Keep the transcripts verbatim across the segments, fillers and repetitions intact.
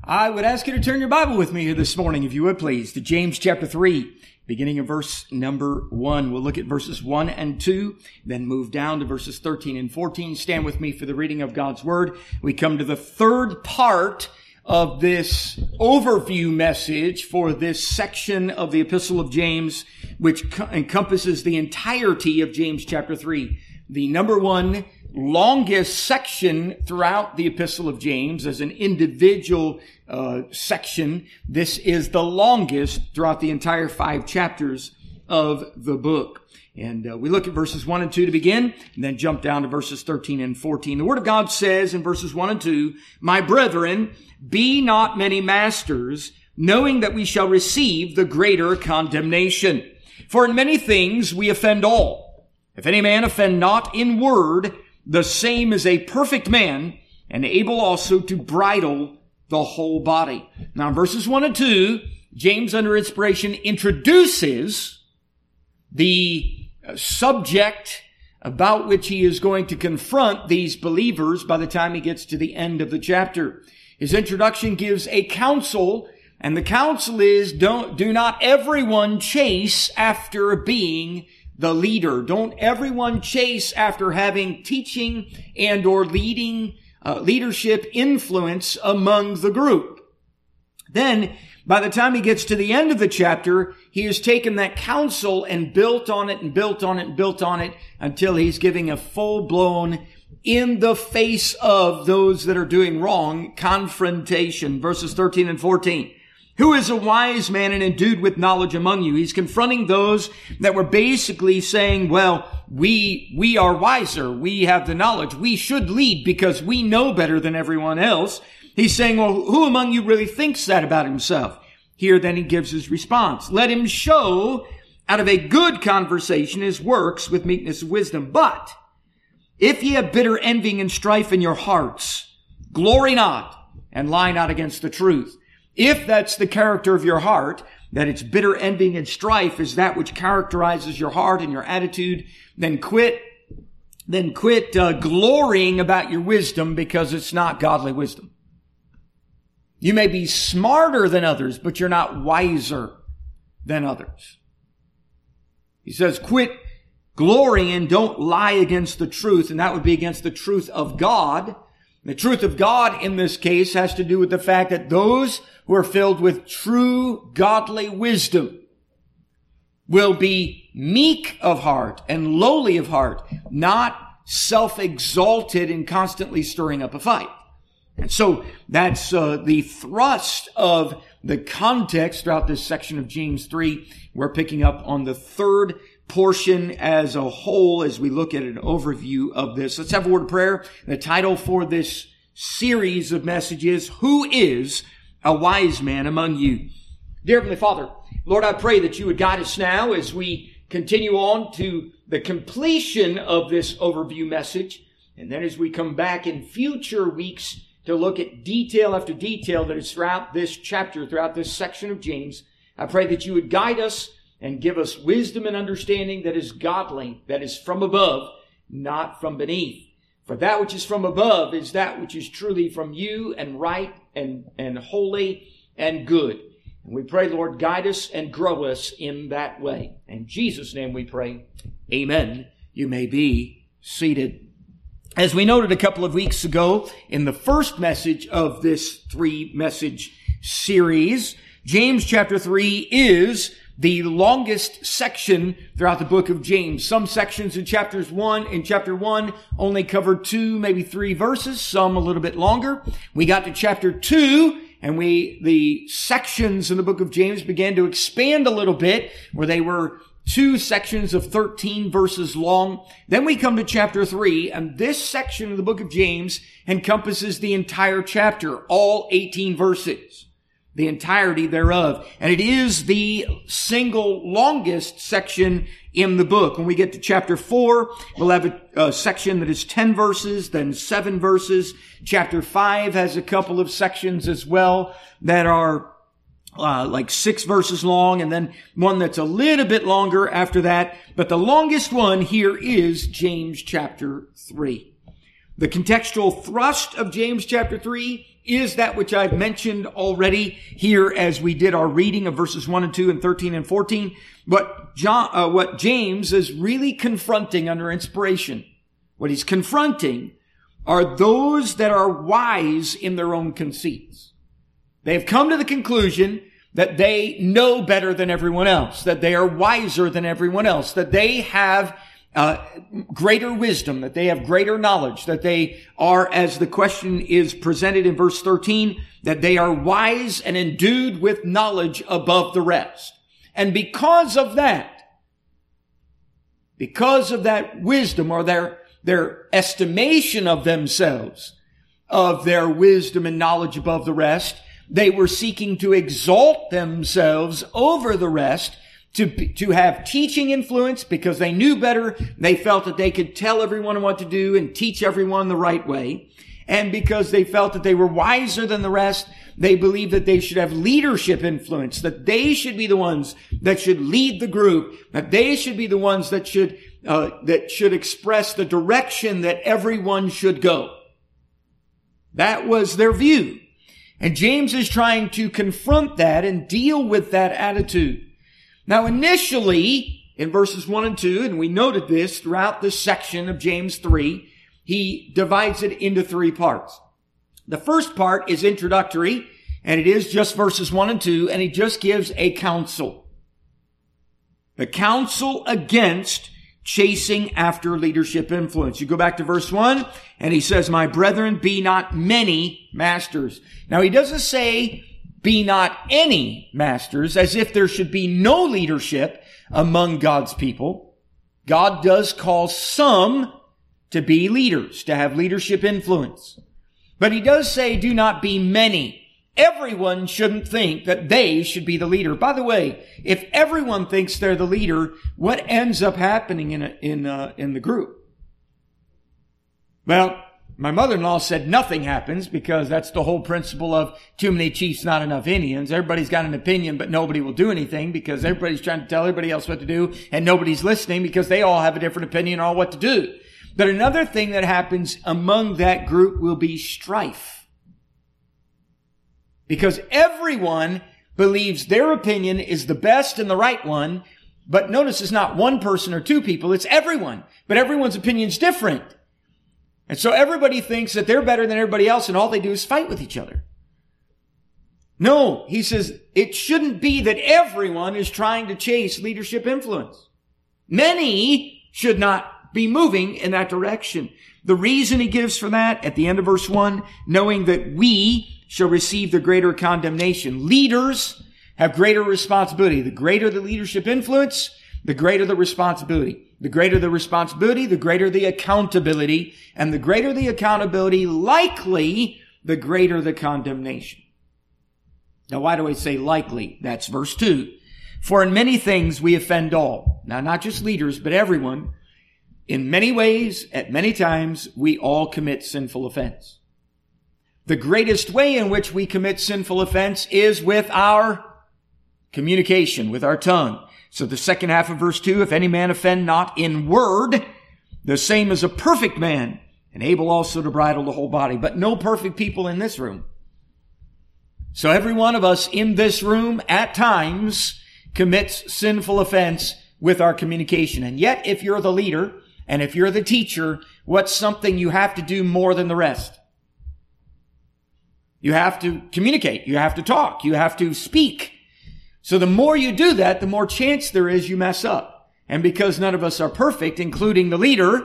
I would ask you to turn your Bible with me here this morning, if you would please, to James chapter three, beginning of verse number one. We'll look at verses one and two, then move down to verses thirteen and fourteen. Stand with me for the reading of God's Word. We come to the third part of this overview message for this section of the Epistle of James, which co- encompasses the entirety of James chapter three. The number one longest section throughout the Epistle of James as an individual uh, section. This is the longest throughout the entire five chapters of the book. And uh, we look at verses one and two to begin, and then jump down to verses thirteen and fourteen. The Word of God says in verses one and two, "My brethren, be not many masters, knowing that we shall receive the greater condemnation. For in many things we offend all. If any man offend not in word, the same is a perfect man, and able also to bridle the whole body." Now in verses one and two, James under inspiration introduces the subject about which he is going to confront these believers by the time he gets to the end of the chapter. His introduction gives a counsel, and the counsel is, don't, do not everyone chase after being the leader. Don't everyone chase after having teaching and or leading, uh, leadership influence among the group. Then, by the time he gets to the end of the chapter, he has taken that counsel and built on it and built on it and built on it until he's giving a full-blown, in the face of those that are doing wrong, confrontation. Verses thirteen and fourteen. "Who is a wise man and endued with knowledge among you?" He's confronting those that were basically saying, well, we, we are wiser. We have the knowledge. We should lead because we know better than everyone else. He's saying, well, who among you really thinks that about himself? Here then he gives his response. "Let him show out of a good conversation his works with meekness of wisdom. But if ye have bitter envying and strife in your hearts, glory not and lie not against the truth." If that's the character of your heart, that it's bitter envying and strife is that which characterizes your heart and your attitude, then quit, then quit uh, glorying about your wisdom because it's not godly wisdom. You may be smarter than others, but you're not wiser than others. He says, quit glorying and don't lie against the truth, and that would be against the truth of God. The truth of God in this case has to do with the fact that those who are filled with true godly wisdom will be meek of heart and lowly of heart, not self-exalted and constantly stirring up a fight. And so that's uh, the thrust of the context throughout this section of James three. We're picking up on the third portion as a whole as we look at an overview of this. Let's have a word of prayer. The title for this series of messages, "Who is a wise man among you?" Dear Heavenly Father, Lord, I pray that you would guide us now as we continue on to the completion of this overview message. And then as we come back in future weeks to look at detail after detail that is throughout this chapter, throughout this section of James, I pray that you would guide us and give us wisdom and understanding that is godly, that is from above, not from beneath. For that which is from above is that which is truly from you and right and, and holy and good. And we pray, Lord, guide us and grow us in that way. In Jesus' name we pray. Amen. You may be seated. As we noted a couple of weeks ago in the first message of this three-message series, James chapter three is the longest section throughout the book of James. Some sections in chapters one, in chapter one, only cover two, maybe three verses, some a little bit longer. We got to chapter two, and we, the sections in the book of James began to expand a little bit, where they were two sections of thirteen verses long. Then we come to chapter three, and this section of the book of James encompasses the entire chapter, all eighteen verses. The entirety thereof. And it is the single longest section in the book. When we get to chapter four, we'll have a, a section that is ten verses, then seven verses. Chapter five has a couple of sections as well that are uh, like six verses long, and then one that's a little bit longer after that. But the longest one here is James chapter three. The contextual thrust of James chapter three is that which I've mentioned already here as we did our reading of verses one and two and thirteen and fourteen. But John, uh, what James is really confronting under inspiration, what he's confronting are those that are wise in their own conceits. They've come to the conclusion that they know better than everyone else, that they are wiser than everyone else, that they have uh, greater wisdom, that they have greater knowledge, that they are, as the question is presented in verse thirteen, that they are wise and endued with knowledge above the rest. And because of that, because of that wisdom or their, their estimation of themselves, of their wisdom and knowledge above the rest, they were seeking to exalt themselves over the rest, to, to have teaching influence because they knew better. They felt that they could tell everyone what to do and teach everyone the right way. And because they felt that they were wiser than the rest, they believed that they should have leadership influence, that they should be the ones that should lead the group, that they should be the ones that should, uh, that should express the direction that everyone should go. That was their view. And James is trying to confront that and deal with that attitude. Now, initially, in verses one and two, and we noted this throughout this section of James three, he divides it into three parts. The first part is introductory, and it is just verses one and two, and he just gives a counsel. The counsel against chasing after leadership influence. You go back to verse one, and he says, "My brethren, be not many masters." Now, he doesn't say, "Be not any masters," as if there should be no leadership among God's people. God does call some to be leaders, to have leadership influence. But he does say, do not be many. Everyone shouldn't think that they should be the leader. By the way, if everyone thinks they're the leader, what ends up happening in a, in uh, in the group? Well, my mother-in-law said nothing happens because that's the whole principle of too many chiefs, not enough Indians. Everybody's got an opinion, but nobody will do anything because everybody's trying to tell everybody else what to do, and nobody's listening because they all have a different opinion on what to do. But another thing that happens among that group will be strife. Because everyone believes their opinion is the best and the right one, but notice it's not one person or two people, it's everyone. But everyone's opinion's different. And so everybody thinks that they're better than everybody else, and all they do is fight with each other. No, he says it shouldn't be that everyone is trying to chase leadership influence. Many should not be moving in that direction. The reason he gives for that at the end of verse one, knowing that we shall receive the greater condemnation. Leaders have greater responsibility. The greater the leadership influence, the greater the responsibility. The greater the responsibility, the greater the accountability. And the greater the accountability, likely, the greater the condemnation. Now, why do I say likely? That's verse two. For in many things we offend all. Now, not just leaders, but everyone. In many ways, at many times, we all commit sinful offense. The greatest way in which we commit sinful offense is with our communication, with our tongue. So the second half of verse two, if any man offend not in word, the same as a perfect man, and able also to bridle the whole body. But no perfect people in this room. So every one of us in this room at times commits sinful offense with our communication. And yet, if you're the leader, and if you're the teacher, what's something you have to do more than the rest? You have to communicate. You have to talk. You have to speak. So the more you do that, the more chance there is you mess up. And because none of us are perfect, including the leader,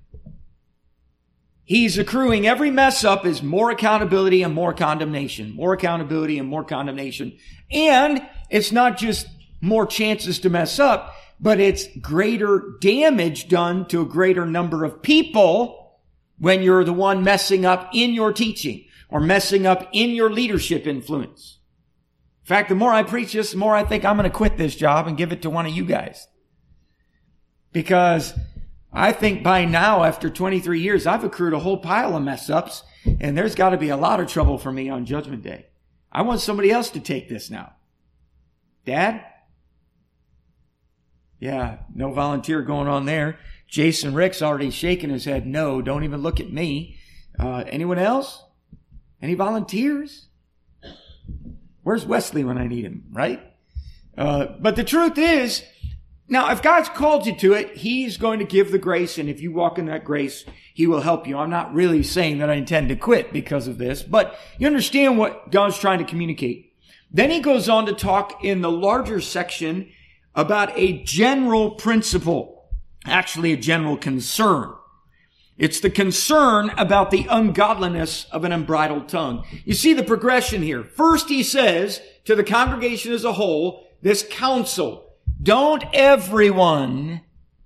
he's accruing every mess up as more accountability and more condemnation. More accountability and more condemnation. And it's not just more chances to mess up, but it's greater damage done to a greater number of people when you're the one messing up in your teaching or messing up in your leadership influence. In fact, the more I preach this, the more I think I'm going to quit this job and give it to one of you guys. Because I think by now, after twenty-three years, I've accrued a whole pile of mess ups, and there's got to be a lot of trouble for me on Judgment Day. I want somebody else to take this now. Dad? Yeah, no volunteer going on there. Jason Rick's already shaking his head. No, don't even look at me. Uh, anyone else? Any volunteers? Where's Wesley when I need him, right? Uh, but the truth is, now, if God's called you to it, He's going to give the grace, and if you walk in that grace, He will help you. I'm not really saying that I intend to quit because of this, but you understand what God's trying to communicate. Then He goes on to talk in the larger section about a general principle, actually a general concern. It's the concern about the ungodliness of an unbridled tongue. You see the progression here. First, He says to the congregation as a whole, this counsel, don't everyone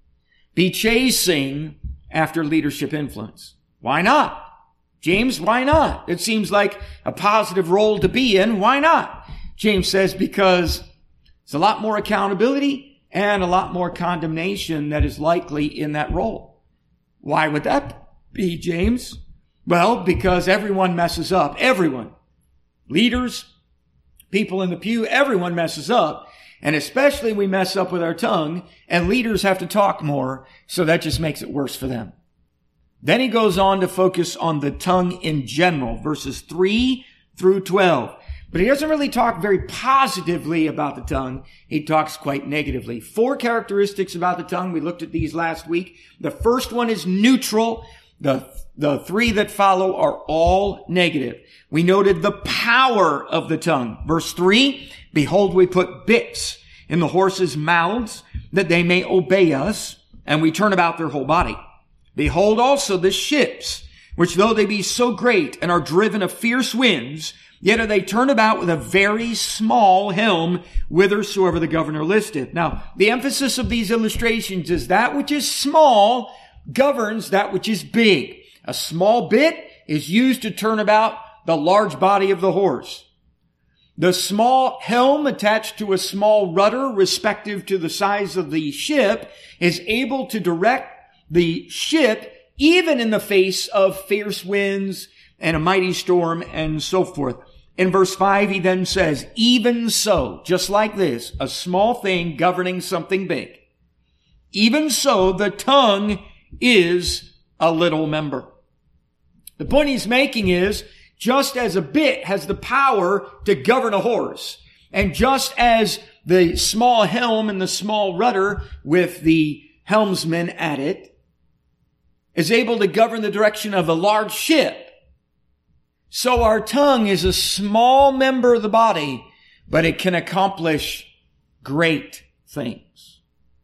be chasing after leadership influence. Why not? James, why not? It seems like a positive role to be in. Why not? James says because there's a lot more accountability and a lot more condemnation that is likely in that role. Why would that be, James? Well, because everyone messes up. Everyone. Leaders, people in the pew, everyone messes up. And especially we mess up with our tongue, and leaders have to talk more, so that just makes it worse for them. Then he goes on to focus on the tongue in general, verses three through twelve. But he doesn't really talk very positively about the tongue. He talks quite negatively. Four characteristics about the tongue. We looked at these last week. The first one is neutral. The, the three that follow are all negative. We noted the power of the tongue. Verse three, behold, we put bits in the horses' mouths that they may obey us, and we turn about their whole body. Behold also the ships, which though they be so great and are driven of fierce winds, yet are they turned about with a very small helm, whithersoever the governor listeth. Now, the emphasis of these illustrations is that which is small governs that which is big. A small bit is used to turn about the large body of the horse. The small helm attached to a small rudder, respective to the size of the ship, is able to direct the ship even in the face of fierce winds and a mighty storm and so forth. In verse five, he then says, even so, just like this, a small thing governing something big. Even so, the tongue is a little member. The point he's making is, just as a bit has the power to govern a horse, and just as the small helm and the small rudder with the helmsman at it is able to govern the direction of a large ship, so our tongue is a small member of the body, but it can accomplish great things.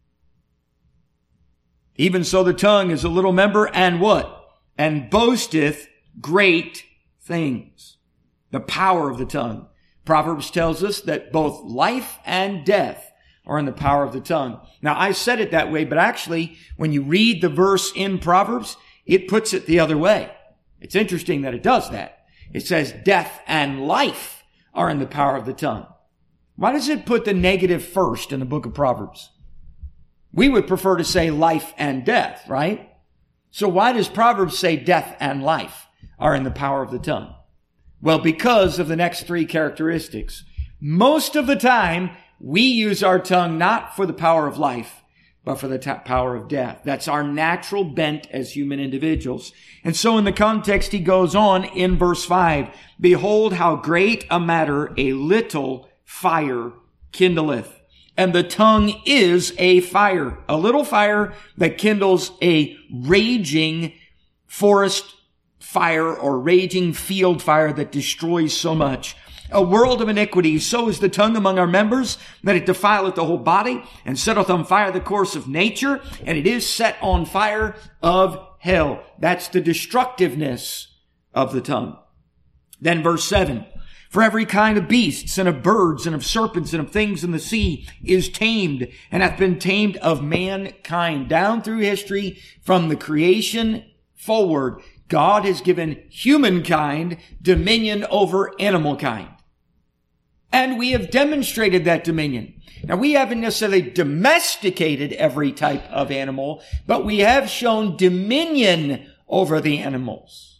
Even so, the tongue is a little member, and what? And boasteth great things. The power of the tongue. Proverbs tells us that both life and death are in the power of the tongue. Now, I said it that way, but actually, when you read the verse in Proverbs, it puts it the other way. It's interesting that it does that. It says death and life are in the power of the tongue. Why does it put the negative first in the book of Proverbs? We would prefer to say life and death, right? So why does Proverbs say death and life are in the power of the tongue? Well, because of the next three characteristics. Most of the time, we use our tongue not for the power of life, but for the t- power of death. That's our natural bent as human individuals. And so in the context, he goes on in verse five, behold how great a matter a little fire kindleth. And the tongue is a fire, a little fire that kindles a raging forest fire or raging field fire that destroys so much. A world of iniquity, so is the tongue among our members, that it defileth the whole body, and setteth on fire the course of nature, and it is set on fire of hell. That's the destructiveness of the tongue. Then verse seven, for every kind of beasts, and of birds, and of serpents, and of things in the sea is tamed, and hath been tamed of mankind. Down through history, from the creation forward, God has given humankind dominion over animal kind. And we have demonstrated that dominion. Now, we haven't necessarily domesticated every type of animal, but we have shown dominion over the animals.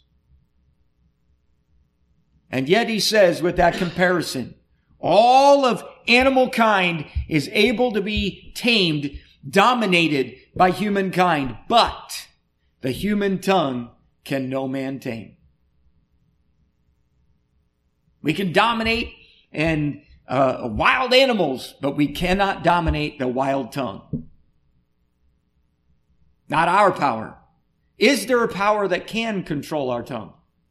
And yet he says with that comparison, all of animal kind is able to be tamed, dominated by humankind, but the human tongue can no man tame. We can dominate and uh, wild animals, but we cannot dominate the wild tongue. Not our power. Is there a power that can control our tongue?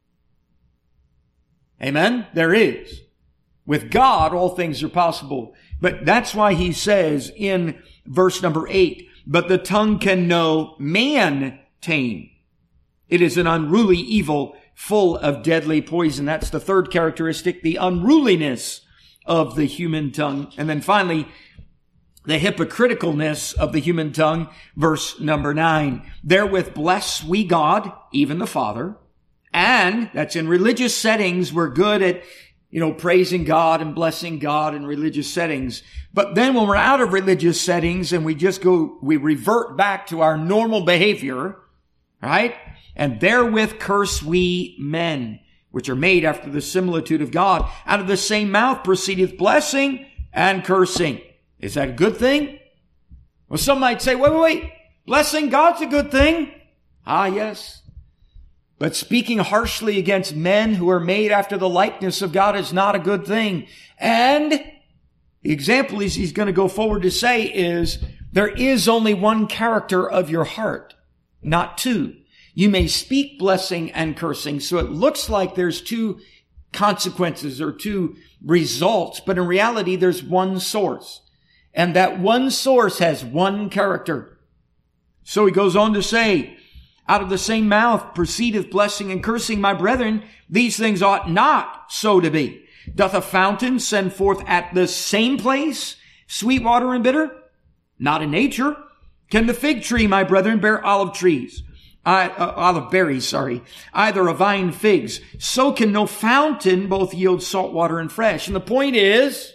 Amen? There is. With God, all things are possible. But that's why he says in verse number eight, but the tongue can no man tame. It is an unruly evil full of deadly poison. That's the third characteristic, the unruliness of the human tongue. And then finally, the hypocriticalness of the human tongue, verse number nine. Therewith bless we God, even the Father. And that's in religious settings. We're good at, you know, praising God and blessing God in religious settings. But then when we're out of religious settings and we just go, we revert back to our normal behavior, right? And therewith curse we men, which are made after the similitude of God. Out of the same mouth proceedeth blessing and cursing. Is that a good thing? Well, some might say, wait, wait, wait. Blessing God's a good thing. Ah, yes. But speaking harshly against men who are made after the likeness of God is not a good thing. And the example he's, he's going to go forward to say is, there is only one character of your heart, not two. You may speak blessing and cursing, so it looks like there's two consequences or two results, but in reality, there's one source. And that one source has one character. So he goes on to say, out of the same mouth proceedeth blessing and cursing, my brethren, these things ought not so to be. Doth a fountain send forth at the same place sweet water and bitter? Not in nature. Can the fig tree, my brethren, bear olive trees? I, uh, olive berries, sorry, either a vine figs. So can no fountain both yield salt water and fresh. And the point is,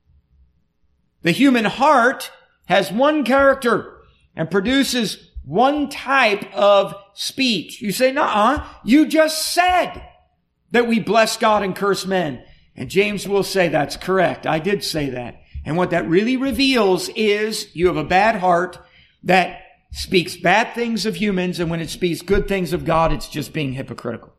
the human heart has one character and produces one type of speech. You say, nuh-uh, you just said that we bless God and curse men. And James will say, that's correct. I did say that. And what that really reveals is you have a bad heart that speaks bad things of humans, and when it speaks good things of God, it's just being hypocritical.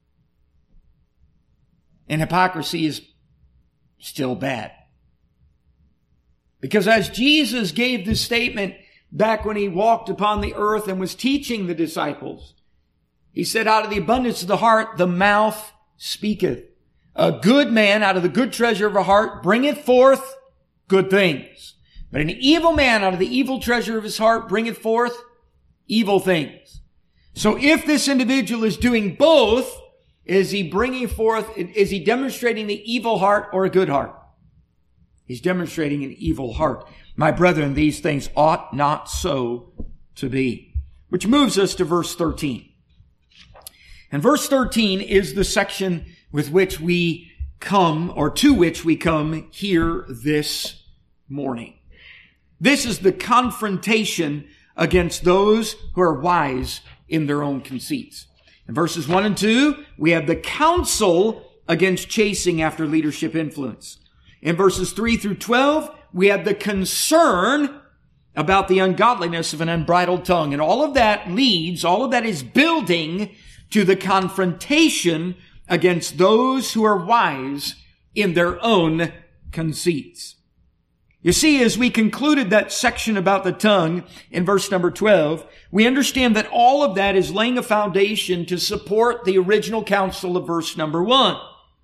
And hypocrisy is still bad. Because as Jesus gave this statement back when he walked upon the earth and was teaching the disciples, he said, out of the abundance of the heart, the mouth speaketh. A good man out of the good treasure of a heart bringeth forth good things. But an evil man out of the evil treasure of his heart bringeth forth evil things. So if this individual is doing both, is he bringing forth, is he demonstrating the evil heart or a good heart? He's demonstrating an evil heart. My brethren, these things ought not so to be. Which moves us to verse thirteen. And verse thirteen is the section with which we come, or to which we come here this morning. This is the confrontation against those who are wise in their own conceits. In verses one and two, we have the counsel against chasing after leadership influence. In verses three through twelve, we have the concern about the ungodliness of an unbridled tongue. And all of that leads, all of that is building to the confrontation against those who are wise in their own conceits. You see, as we concluded that section about the tongue in verse number twelve, we understand that all of that is laying a foundation to support the original counsel of verse number one.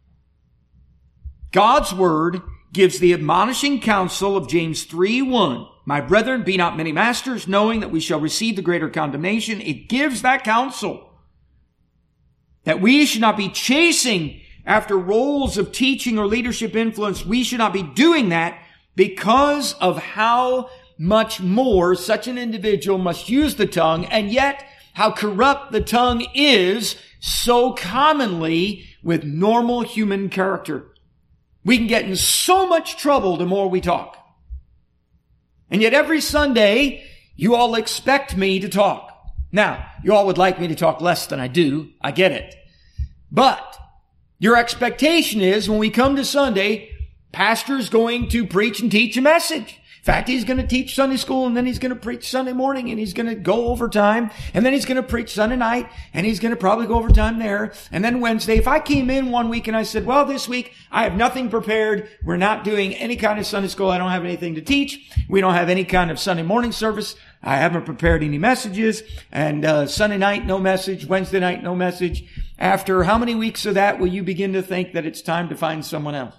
God's word gives the admonishing counsel of James three one. My brethren, be not many masters, knowing that we shall receive the greater condemnation. It gives that counsel that we should not be chasing after roles of teaching or leadership influence. We should not be doing that because of how much more such an individual must use the tongue, and yet how corrupt the tongue is so commonly with normal human character. We can get in so much trouble the more we talk. And yet every Sunday, you all expect me to talk. Now, you all would like me to talk less than I do. I get it. But your expectation is when we come to Sunday, pastor's going to preach and teach a message. In fact, he's going to teach Sunday school, and then he's going to preach Sunday morning, and he's going to go overtime, and then he's going to preach Sunday night, and he's going to probably go overtime there. And then Wednesday, if I came in one week and I said, well, this week I have nothing prepared. We're not doing any kind of Sunday school. I don't have anything to teach. We don't have any kind of Sunday morning service. I haven't prepared any messages. And uh, Sunday night, no message. Wednesday night, no message. After how many weeks of that will you begin to think that it's time to find someone else?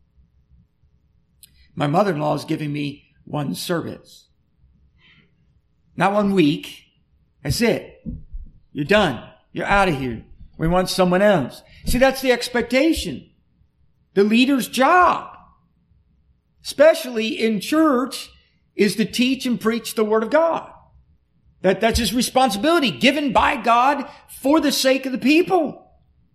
My mother-in-law is giving me one service. Not one week. That's it. You're done. You're out of here. We want someone else. See, that's the expectation. The leader's job, especially in church, is to teach and preach the Word of God. That, that's his responsibility, given by God for the sake of the people.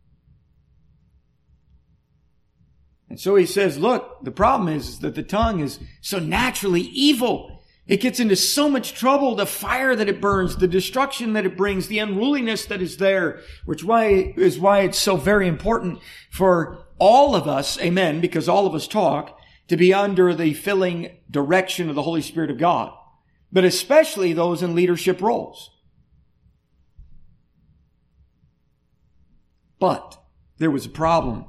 And so he says, look, the problem is that the tongue is so naturally evil. It gets into so much trouble, the fire that it burns, the destruction that it brings, the unruliness that is there, which why is why it's so very important for all of us, amen, because all of us talk, to be under the filling direction of the Holy Spirit of God, but especially those in leadership roles. But there was a problem.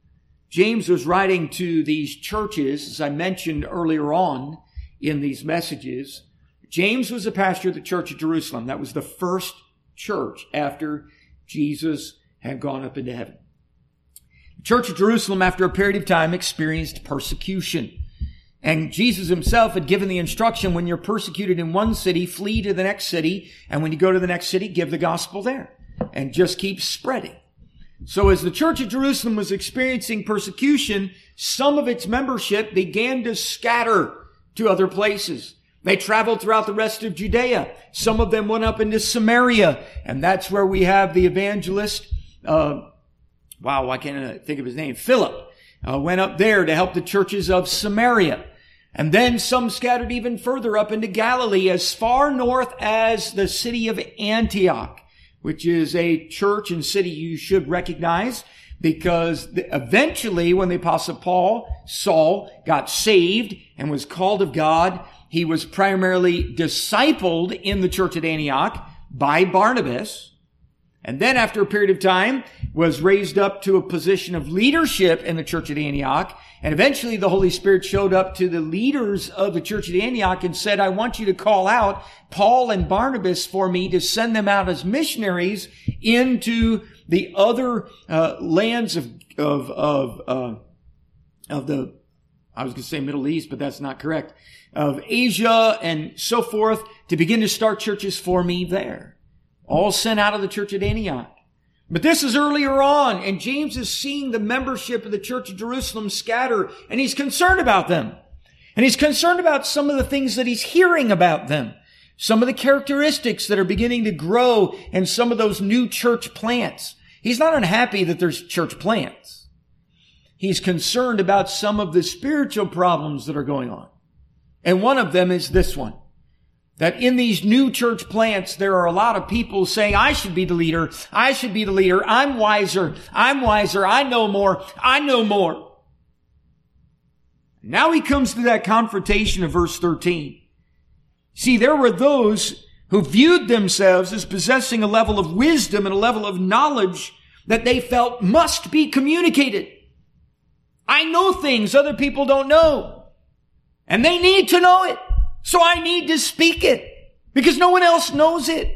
James was writing to these churches, as I mentioned earlier on in these messages. James was a pastor of the church of Jerusalem. That was the first church after Jesus had gone up into heaven. The church of Jerusalem, after a period of time, experienced persecution. And Jesus himself had given the instruction, when you're persecuted in one city, flee to the next city. And when you go to the next city, give the gospel there. And just keep spreading. So as the church of Jerusalem was experiencing persecution, some of its membership began to scatter to other places. They traveled throughout the rest of Judea. Some of them went up into Samaria. And that's where we have the evangelist, uh, wow, why can't I think of his name? Philip, uh, went up there to help the churches of Samaria. And then some scattered even further up into Galilee, as far north as the city of Antioch, which is a church and city you should recognize, because eventually when the Apostle Paul, Saul, got saved and was called of God, he was primarily discipled in the church at Antioch by Barnabas. And then after a period of time was raised up to a position of leadership in the church at Antioch. And eventually the Holy Spirit showed up to the leaders of the church at Antioch and said, I want you to call out Paul and Barnabas for me to send them out as missionaries into the other uh, lands of, of, of, uh, of the, I was going to say Middle East, but that's not correct, of Asia and so forth, to begin to start churches for me there. All sent out of the church at Antioch. But this is earlier on, and James is seeing the membership of the church of Jerusalem scatter, and he's concerned about them. And he's concerned about some of the things that he's hearing about them. Some of the characteristics that are beginning to grow in some of those new church plants. He's not unhappy that there's church plants. He's concerned about some of the spiritual problems that are going on. And one of them is this one. That in these new church plants, there are a lot of people saying, I should be the leader. I should be the leader. I'm wiser. I'm wiser. I know more. I know more. Now he comes to that confrontation of verse thirteen. See, there were those who viewed themselves as possessing a level of wisdom and a level of knowledge that they felt must be communicated. I know things other people don't know, and they need to know it. So I need to speak it because no one else knows it.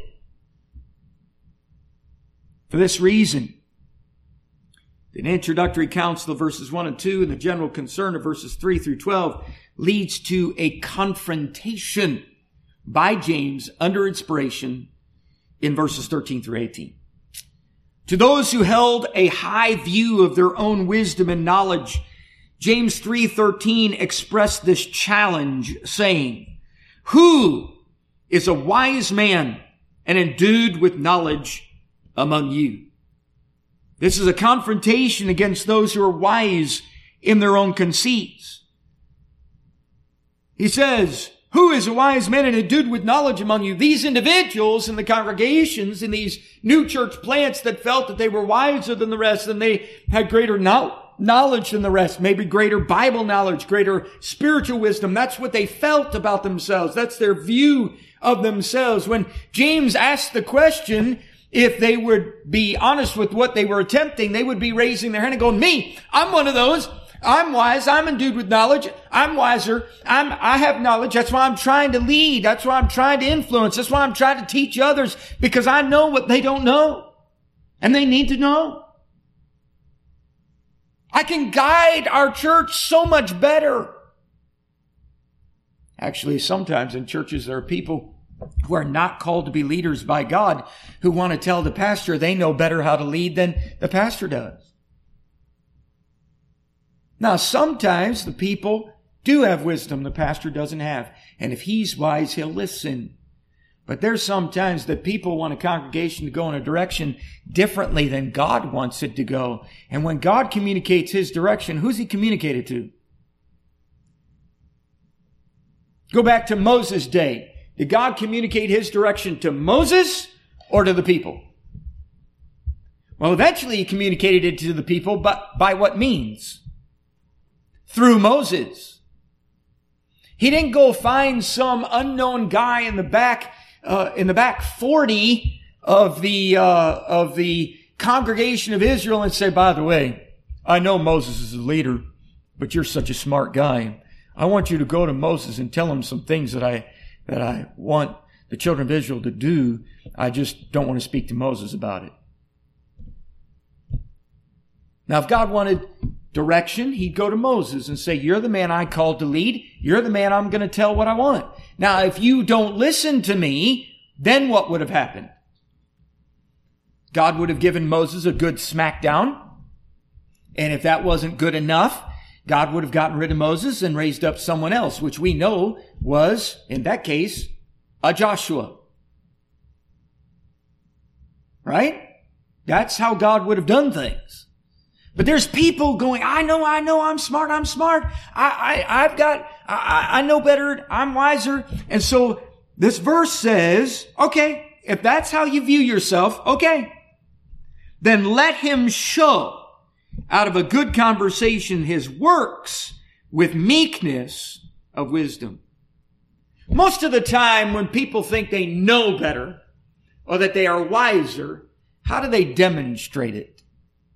For this reason, the introductory counsel of verses one and two and the general concern of verses three through twelve leads to a confrontation by James under inspiration in verses thirteen through eighteen. To those who held a high view of their own wisdom and knowledge, James three thirteen expressed this challenge, saying, who is a wise man and endued with knowledge among you? This is a confrontation against those who are wise in their own conceits. He says, who is a wise man and endued with knowledge among you? These individuals in the congregations, in these new church plants that felt that they were wiser than the rest and they had greater knowledge. knowledge than the rest, maybe greater Bible knowledge, greater spiritual wisdom. That's what they felt about themselves. That's their view of themselves. When James asked the question, if they would be honest with what they were attempting, they would be raising their hand and going, me, I'm one of those. I'm wise. I'm endued with knowledge. I'm wiser. I'm, I have knowledge. That's why I'm trying to lead. That's why I'm trying to influence. That's why I'm trying to teach others, because I know what they don't know and they need to know. I can guide our church so much better. Actually, sometimes in churches there are people who are not called to be leaders by God, who want to tell the pastor they know better how to lead than the pastor does. Now, sometimes the people do have wisdom the pastor doesn't have. And if he's wise, he'll listen. But there's sometimes that people want a congregation to go in a direction differently than God wants it to go. And when God communicates his direction, who's he communicated to? Go back to Moses' day. Did God communicate his direction to Moses or to the people? Well, eventually he communicated it to the people, but by what means? Through Moses. He didn't go find some unknown guy in the back, uh, in the back forty of the, uh, of the congregation of Israel and say, by the way, I know Moses is a leader, but you're such a smart guy. I want you to go to Moses and tell him some things that I, that I want the children of Israel to do. I just don't want to speak to Moses about it. Now, if God wanted direction, he'd go to Moses and say, you're the man I called to lead. You're the man I'm going to tell what I want. Now, if you don't listen to me, then what would have happened? God would have given Moses a good smackdown. And if that wasn't good enough, God would have gotten rid of Moses and raised up someone else, which we know was, in that case, a Joshua. Right? That's how God would have done things. But there's people going, I know, I know, I'm smart, I'm smart. I, I, I've got, I, I know better, I'm wiser. And so this verse says, okay, if that's how you view yourself, okay, then let him show out of a good conversation his works with meekness of wisdom. Most of the time when people think they know better or that they are wiser, how do they demonstrate it?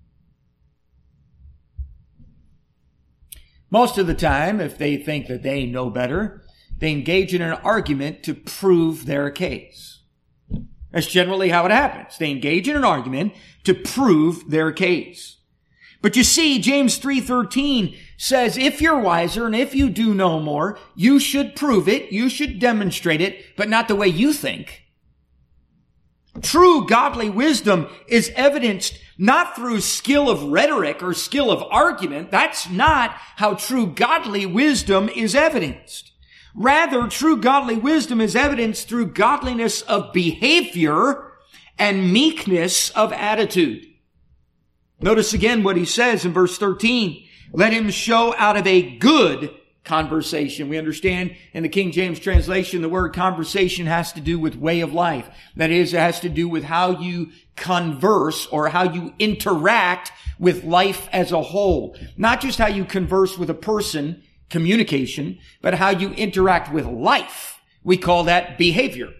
Most of the time, if they think that they know better, they engage in an argument to prove their case. That's generally how it happens. They engage in an argument to prove their case. But you see, James three thirteen says, if you're wiser and if you do know more, you should prove it, you should demonstrate it, but not the way you think. True godly wisdom is evidenced not through skill of rhetoric or skill of argument. That's not how true godly wisdom is evidenced. Rather, true godly wisdom is evidenced through godliness of behavior and meekness of attitude. Notice again what he says in verse thirteen. Let him show out of a good conversation. We understand in the King James translation, the word conversation has to do with way of life. That is, it has to do with how you converse or how you interact with life as a whole. Not just how you converse with a person, communication, but how you interact with life. We call that behavior.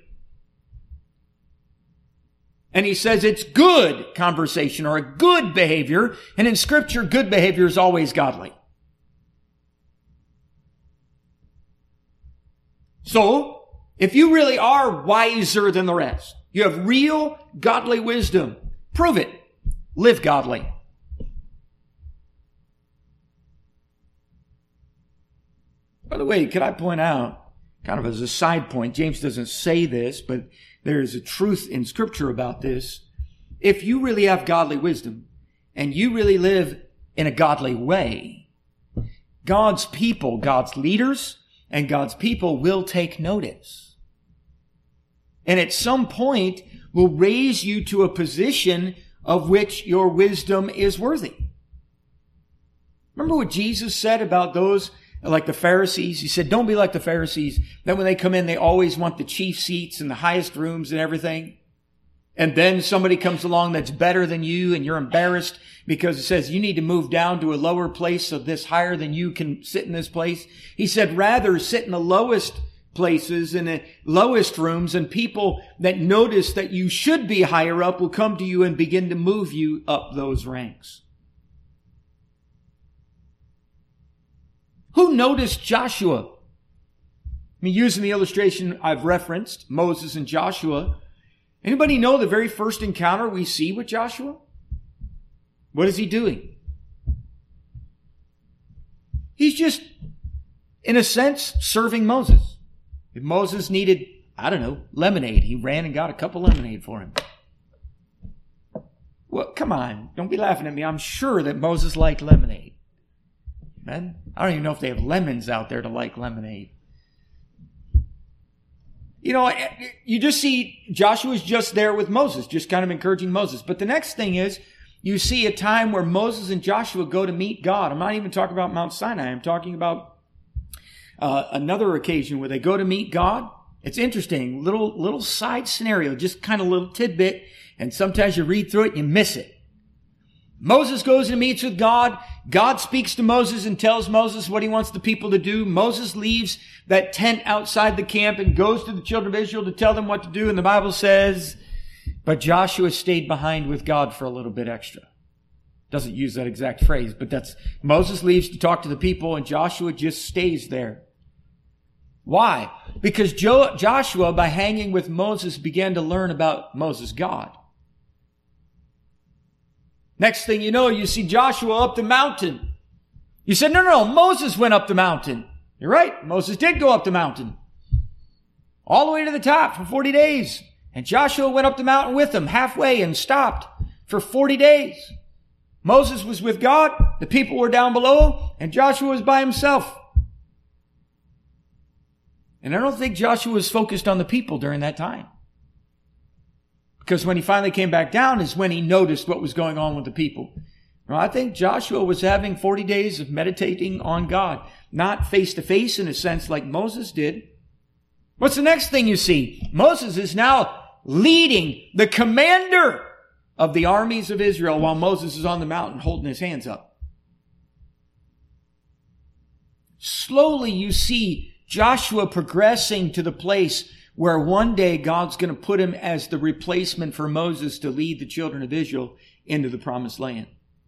And he says it's good conversation or a good behavior. And in Scripture, good behavior is always godly. So, if you really are wiser than the rest, you have real godly wisdom, prove it. Live godly. By the way, could I point out, kind of as a side point, James doesn't say this, but there is a truth in Scripture about this. If you really have godly wisdom and you really live in a godly way, God's people, God's leaders, and God's people will take notice. And at some point will raise you to a position of which your wisdom is worthy. Remember what Jesus said about those like the Pharisees? He said, don't be like the Pharisees. Then when they come in, they always want the chief seats and the highest rooms and everything. and then somebody comes along that's better than you and you're embarrassed because it says you need to move down to a lower place so this higher than you can sit in this place. He said, rather sit in the lowest places, in the lowest rooms, and people that notice that you should be higher up will come to you and begin to move you up those ranks. Who noticed Joshua? I mean, using the illustration I've referenced, Moses and Joshua. Anybody know the very first encounter we see with Joshua? What is he doing? He's just, in a sense, serving Moses. If Moses needed, I don't know, lemonade, he ran and got a cup of lemonade for him. Well, come on, don't be laughing at me. I'm sure that Moses liked lemonade. Man, I don't even know if they have lemons out there to like lemonade. You know, you just see Joshua's just there with Moses, just kind of encouraging Moses. But the next thing is, you see a time where Moses and Joshua go to meet God. I'm not even talking about Mount Sinai. I'm talking about uh, another occasion where they go to meet God. It's interesting. Little, little side scenario, just kind of a little tidbit. And sometimes you read through it and you miss it. Moses goes and meets with God. God speaks to Moses and tells Moses what he wants the people to do. Moses leaves that tent outside the camp and goes to the children of Israel to tell them what to do. And the Bible says, but Joshua stayed behind with God for a little bit extra. Doesn't use that exact phrase, but that's, Moses leaves to talk to the people and Joshua just stays there. Why? Because Jo- Joshua, by hanging with Moses, began to learn about Moses' God. Next thing you know, you see Joshua up the mountain. You said, no, no, no, Moses went up the mountain. You're right. Moses did go up the mountain. All the way to the top for forty days. And Joshua went up the mountain with him halfway and stopped for forty days. Moses was with God. The people were down below and Joshua was by himself. And I don't think Joshua was focused on the people during that time. Because when he finally came back down is when he noticed what was going on with the people. Well, I think Joshua was having forty days of meditating on God. Not face to face in a sense like Moses did. What's the next thing you see? Moses is now leading the commander of the armies of Israel while Moses is on the mountain holding his hands up. Slowly you see Joshua progressing to the place where one day God's going to put him as the replacement for Moses to lead the children of Israel into the promised land.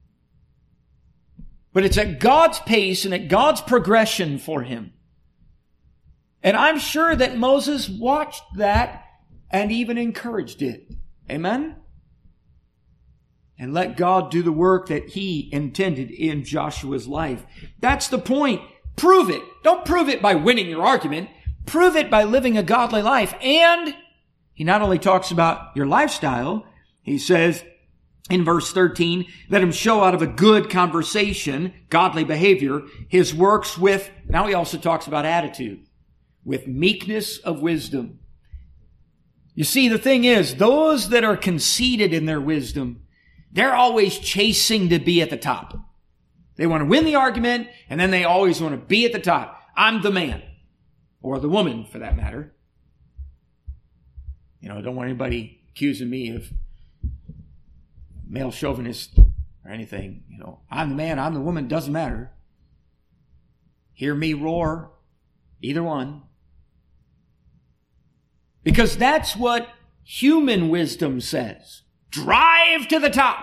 But it's at God's pace and at God's progression for him. And I'm sure that Moses watched that and even encouraged it. Amen? And let God do the work that he intended in Joshua's life. That's the point. Prove it. Don't prove it by winning your argument. Prove it by living a godly life. And he not only talks about your lifestyle, he says in verse thirteen, let him show out of a good conversation, godly behavior, his works with, now he also talks about attitude, with meekness of wisdom. You see, the thing is, those that are conceited in their wisdom, they're always chasing to be at the top. They want to win the argument, and then they always want to be at the top. I'm the man. Or the woman, for that matter. You know, I don't want anybody accusing me of male chauvinist or anything. You know, I'm the man, I'm the woman, doesn't matter. Hear me roar, either one. Because that's what human wisdom says. Drive to the top.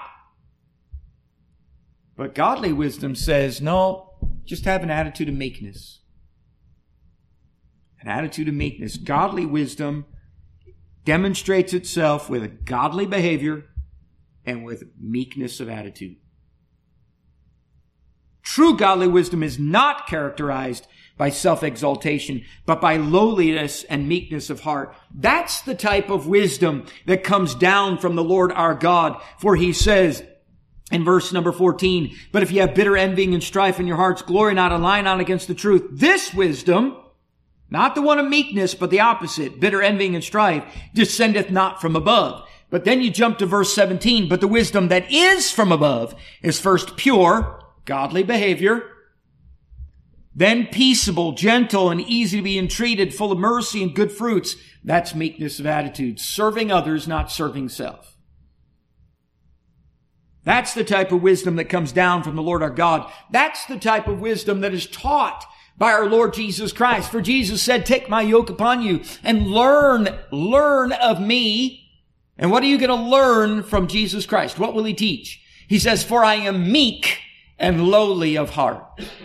But godly wisdom says, no, just have an attitude of meekness. An attitude of meekness. Godly wisdom demonstrates itself with a godly behavior and with meekness of attitude. True godly wisdom is not characterized by self-exaltation, but by lowliness and meekness of heart. That's the type of wisdom that comes down from the Lord our God. For he says in verse number fourteen, but if you have bitter envying and strife in your hearts, glory not and lie not against the truth. This wisdom, not the one of meekness, but the opposite, bitter envying and strife, descendeth not from above. But then you jump to verse seventeen, but the wisdom that is from above is first pure, godly behavior, Then peaceable, gentle, and easy to be entreated, full of mercy and good fruits. That's meekness of attitude. Serving others, not serving self. That's the type of wisdom that comes down from the Lord our God. That's the type of wisdom that is taught by our Lord Jesus Christ. For Jesus said, take my yoke upon you and learn, learn of me. And what are you going to learn from Jesus Christ? What will he teach? He says, for I am meek and lowly of heart.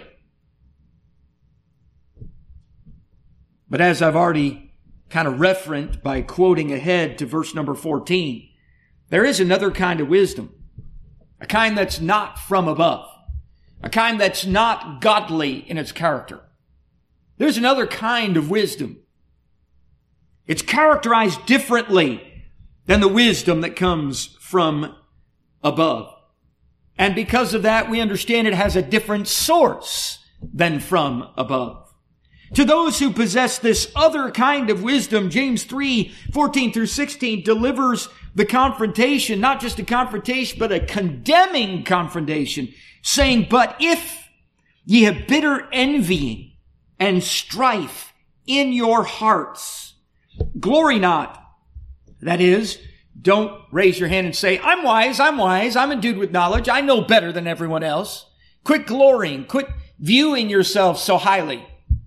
But as I've already kind of referenced by quoting ahead to verse number fourteen, there is another kind of wisdom, a kind that's not from above, a kind that's not godly in its character. There's another kind of wisdom. It's characterized differently than the wisdom that comes from above. And because of that, we understand it has a different source than from above. To those who possess this other kind of wisdom, James three, fourteen through sixteen delivers the confrontation, not just a confrontation, but a condemning confrontation, saying, but if ye have bitter envying and strife in your hearts, glory not. That is, don't raise your hand and say, I'm wise, I'm wise, I'm endued with knowledge, I know better than everyone else. Quit glorying, quit viewing yourself so highly.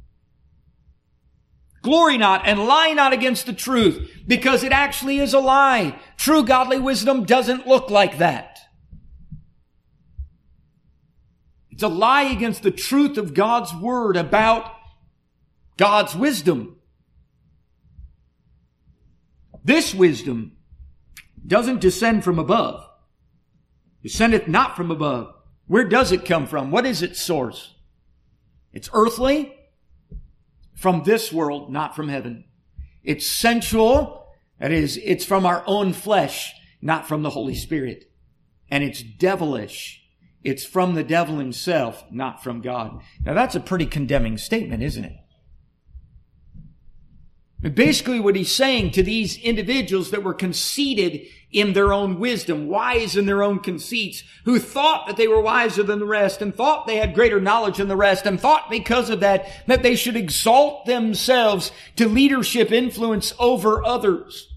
Glory not and lie not against the truth, because it actually is a lie. True godly wisdom doesn't look like that. It's a lie against the truth of God's word about God's wisdom. This wisdom doesn't descend from above. Descendeth not from above. Where does it come from? What is its source? It's earthly. From this world, not from heaven. It's sensual. That is, it's from our own flesh, not from the Holy Spirit. And it's devilish. It's from the devil himself, not from God. Now that's a pretty condemning statement, isn't it? And basically what he's saying to these individuals that were conceited in their own wisdom, wise in their own conceits, who thought that they were wiser than the rest and thought they had greater knowledge than the rest and thought because of that, that they should exalt themselves to leadership influence over others.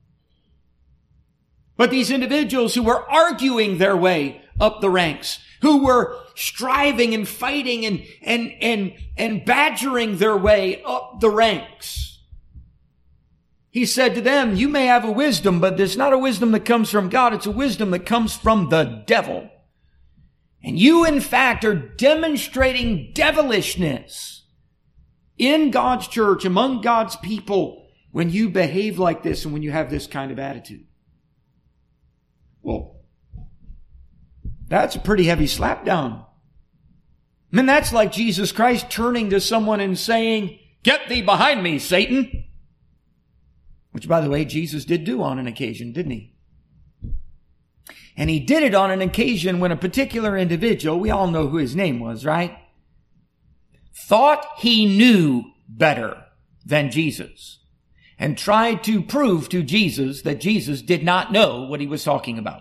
But these individuals who were arguing their way up the ranks, who were striving and fighting and, and, and, and badgering their way up the ranks, he said to them, you may have a wisdom, but it's not a wisdom that comes from God. It's a wisdom that comes from the devil. And you, in fact, are demonstrating devilishness in God's church, among God's people, when you behave like this and when you have this kind of attitude. Well, that's a pretty heavy slapdown. I mean, that's like Jesus Christ turning to someone and saying, get thee behind me, Satan. Which, by the way, Jesus did do on an occasion, didn't he? And he did it on an occasion when a particular individual, we all know who his name was, right? Thought he knew better than Jesus and tried to prove to Jesus that Jesus did not know what he was talking about.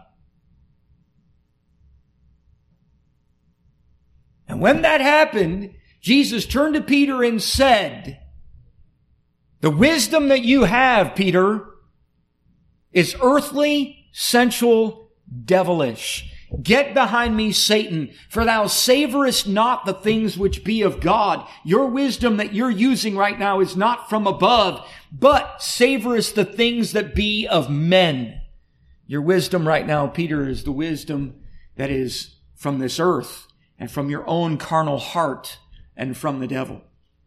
And when that happened, Jesus turned to Peter and said, the wisdom that you have, Peter, is earthly, sensual, devilish. Get behind me, Satan, for thou savorest not the things which be of God. Your wisdom that you're using right now is not from above, but savorest the things that be of men. Your wisdom right now, Peter, is the wisdom that is from this earth and from your own carnal heart and from the devil.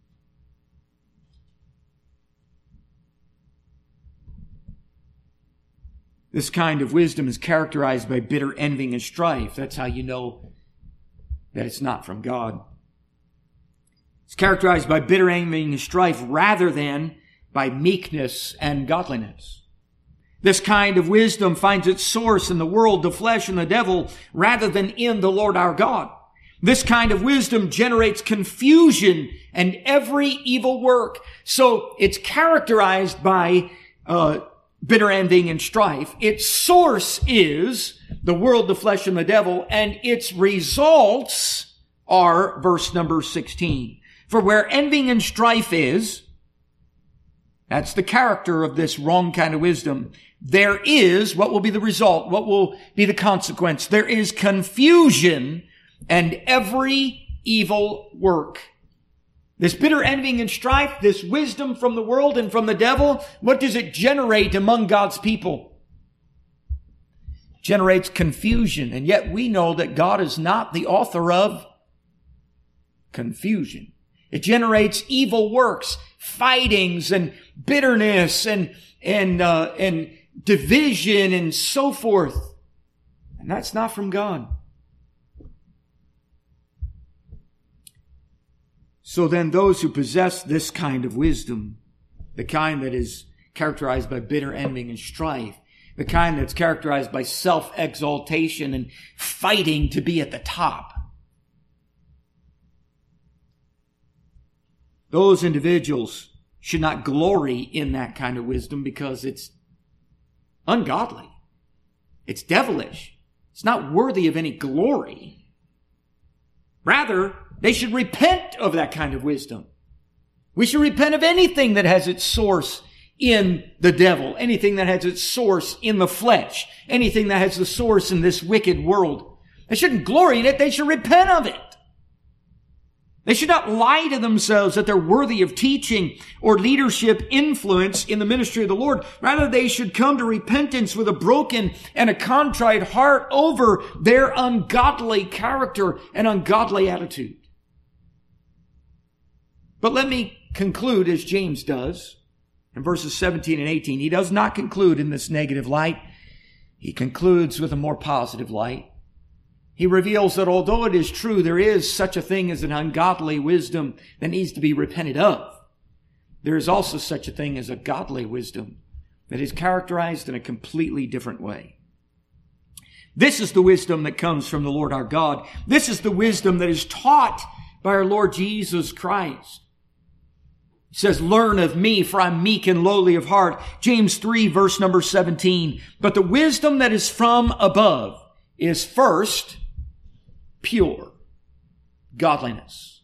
This kind of wisdom is characterized by bitter envying and strife. That's how you know that it's not from God. It's characterized by bitter envying and strife rather than by meekness and godliness. This kind of wisdom finds its source in the world, the flesh, and the devil rather than in the Lord our God. This kind of wisdom generates confusion and every evil work. So it's characterized by uh bitter envying and strife. Its source is the world, the flesh, and the devil, and its results are verse number sixteen. For where envying and strife is, that's the character of this wrong kind of wisdom, there is, what will be the result? What will be the consequence? There is confusion and every evil work. This bitter envying and strife, this wisdom from the world and from the devil, what does it generate among God's people? It generates confusion. And yet we know that God is not the author of confusion. It generates evil works, fightings and bitterness and, and, uh, and division and so forth. And that's not from God. So then those who possess this kind of wisdom, the kind that is characterized by bitter envying and strife, the kind that's characterized by self-exaltation and fighting to be at the top, those individuals should not glory in that kind of wisdom because it's ungodly. It's devilish. It's not worthy of any glory. Rather, they should repent of that kind of wisdom. We should repent of anything that has its source in the devil, anything that has its source in the flesh, anything that has the source in this wicked world. They shouldn't glory in it. They should repent of it. They should not lie to themselves that they're worthy of teaching or leadership influence in the ministry of the Lord. Rather, they should come to repentance with a broken and a contrite heart over their ungodly character and ungodly attitude. But let me conclude as James does in verses seventeen and eighteen. He does not conclude in this negative light. He concludes with a more positive light. He reveals that although it is true there is such a thing as an ungodly wisdom that needs to be repented of, there is also such a thing as a godly wisdom that is characterized in a completely different way. This is the wisdom that comes from the Lord our God. This is the wisdom that is taught by our Lord Jesus Christ. It says, learn of me, for I'm meek and lowly of heart. James three, verse number seventeen. But the wisdom that is from above is first pure, godliness.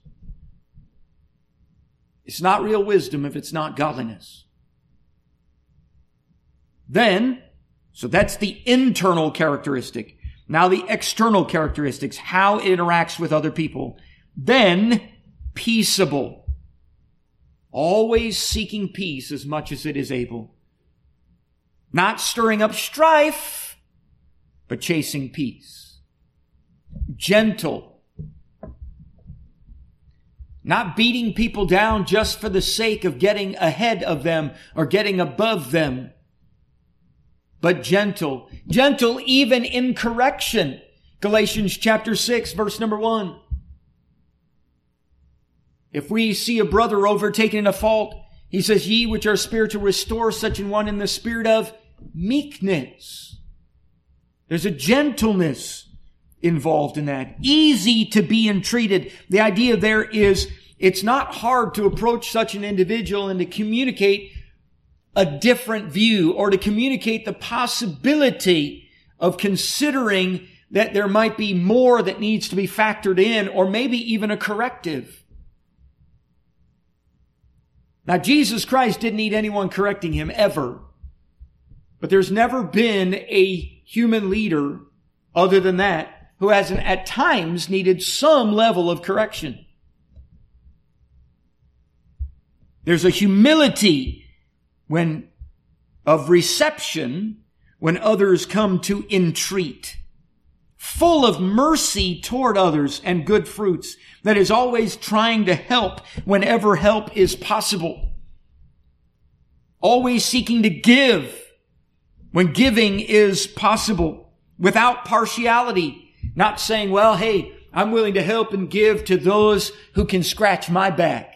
It's not real wisdom if it's not godliness. Then, so that's the internal characteristic. Now the external characteristics, how it interacts with other people. Then, peaceable. Always seeking peace as much as it is able. Not stirring up strife, but chasing peace. Gentle. Not beating people down just for the sake of getting ahead of them or getting above them. But gentle. Gentle even in correction. Galatians chapter six, verse number one. If we see a brother overtaken in a fault, he says, ye which are spiritual, restore such an one in the spirit of meekness. There's a gentleness involved in that. Easy to be entreated. The idea there is it's not hard to approach such an individual and to communicate a different view or to communicate the possibility of considering that there might be more that needs to be factored in or maybe even a corrective. Now, Jesus Christ didn't need anyone correcting him ever. But there's never been a human leader other than that who hasn't at times needed some level of correction. There's a humility when of reception when others come to entreat. Full of mercy toward others and good fruits, that is always trying to help whenever help is possible. Always seeking to give when giving is possible, without partiality. Not saying, well, hey, I'm willing to help and give to those who can scratch my back.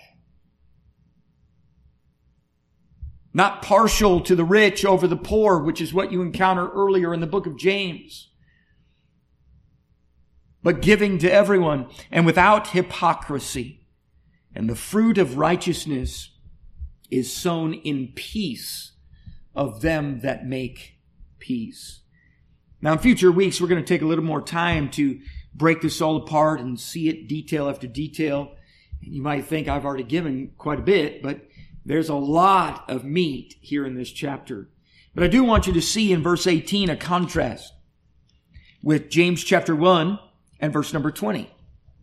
Not partial to the rich over the poor, which is what you encounter earlier in the book of James. But giving to everyone and without hypocrisy. And the fruit of righteousness is sown in peace of them that make peace. Now in future weeks, we're going to take a little more time to break this all apart and see it detail after detail You might think I've already given quite a bit, but there's a lot of meat here in this chapter. But I do want you to see in verse eighteen a contrast with James chapter one and verse number twenty.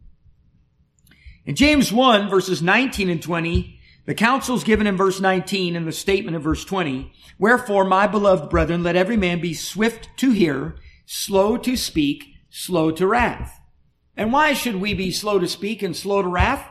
In James one, verses nineteen and twenty, the counsel is given in verse nineteen and the statement in verse twenty. Wherefore, my beloved brethren, let every man be swift to hear, slow to speak, slow to wrath. And why should we be slow to speak and slow to wrath?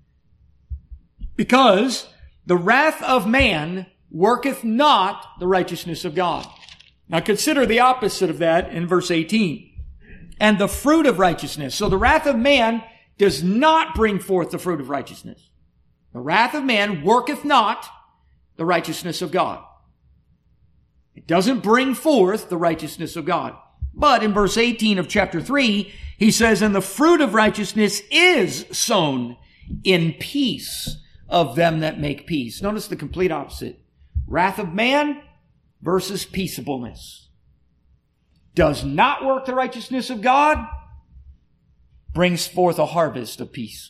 Because the wrath of man worketh not the righteousness of God. Now consider the opposite of that in verse eighteen. And the fruit of righteousness. So the wrath of man does not bring forth the fruit of righteousness. The wrath of man worketh not the righteousness of God. It doesn't bring forth the righteousness of God. But in verse eighteen of chapter three, he says, and the fruit of righteousness is sown in peace of them that make peace. Notice the complete opposite. Wrath of man versus peaceableness. Does not work the righteousness of God, brings forth a harvest of peace.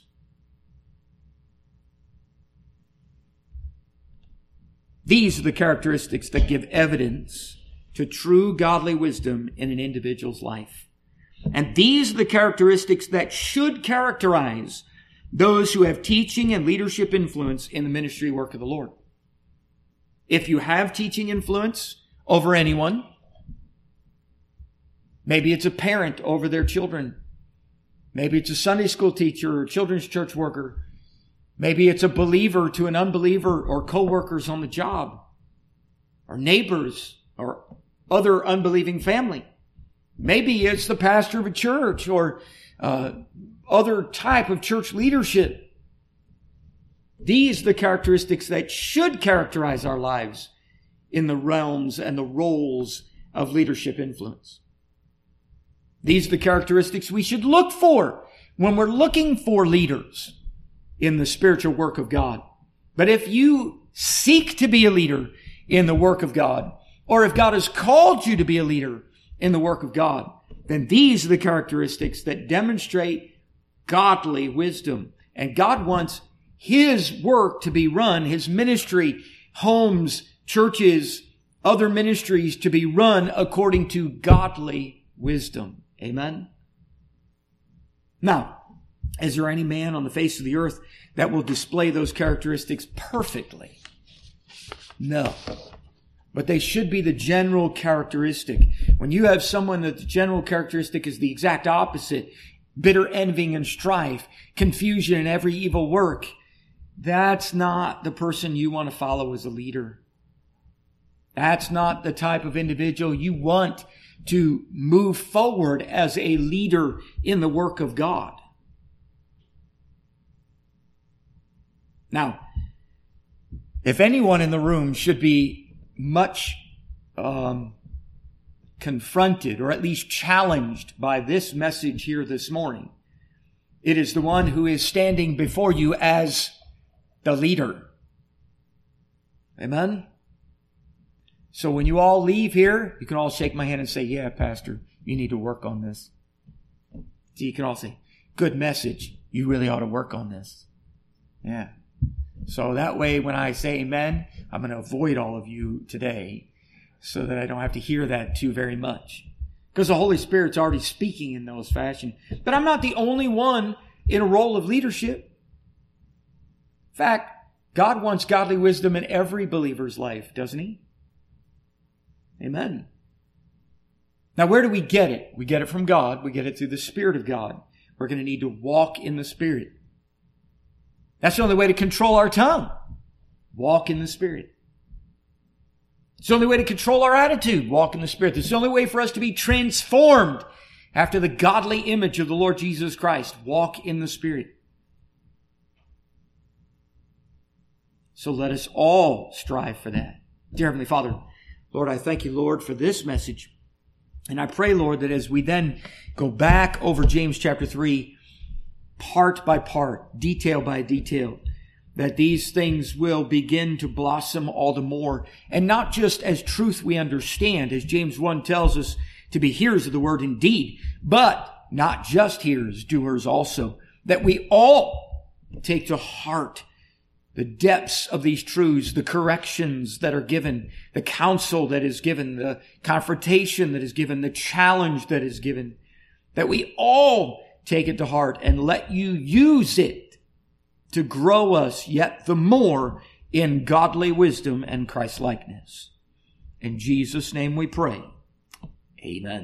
These are the characteristics that give evidence to true godly wisdom in an individual's life. And these are the characteristics that should characterize those who have teaching and leadership influence in the ministry work of the Lord. If you have teaching influence over anyone, maybe it's a parent over their children. Maybe it's a Sunday school teacher or children's church worker. Maybe it's a believer to an unbeliever or co-workers on the job or neighbors or other unbelieving family. Maybe it's the pastor of a church or uh, other type of church leadership. These are the characteristics that should characterize our lives in the realms and the roles of leadership influence. These are the characteristics we should look for when we're looking for leaders in the spiritual work of God. But if you seek to be a leader in the work of God, or if God has called you to be a leader in the work of God, then these are the characteristics that demonstrate godly wisdom. And God wants His work to be run, His ministry, homes, churches, other ministries to be run according to godly wisdom. Amen? Now, is there any man on the face of the earth that will display those characteristics perfectly? No. But they should be the general characteristic. When you have someone that the general characteristic is the exact opposite, bitter envying and strife, confusion and every evil work, that's not the person you want to follow as a leader. That's not the type of individual you want to move forward as a leader in the work of God. Now, if anyone in the room should be much um, confronted or at least challenged by this message here this morning, it is the one who is standing before you as the leader. Amen? So when you all leave here, you can all shake my hand and say, yeah, Pastor, you need to work on this. So you can all say, good message. You really ought to work on this. Yeah. So that way, when I say amen, I'm going to avoid all of you today so that I don't have to hear that too very much. Because the Holy Spirit's already speaking in those fashion. But I'm not the only one in a role of leadership. In fact, God wants godly wisdom in every believer's life, doesn't He? Amen. Now, where do we get it? We get it from God. We get it through the Spirit of God. We're going to need to walk in the Spirit. That's the only way to control our tongue. Walk in the Spirit. It's the only way to control our attitude. Walk in the Spirit. It's the only way for us to be transformed after the godly image of the Lord Jesus Christ. Walk in the Spirit. So let us all strive for that. Dear Heavenly Father, Lord, I thank you, Lord, for this message. And I pray, Lord, that as we then go back over James chapter three, part by part, detail by detail, that these things will begin to blossom all the more. And not just as truth we understand, as James one tells us, to be hearers of the word indeed, but not just hearers, doers also. That we all take to heart the depths of these truths, the corrections that are given, the counsel that is given, the confrontation that is given, the challenge that is given, that we all take it to heart and let you use it to grow us yet the more in godly wisdom and Christ-likeness. In Jesus' name we pray. Amen.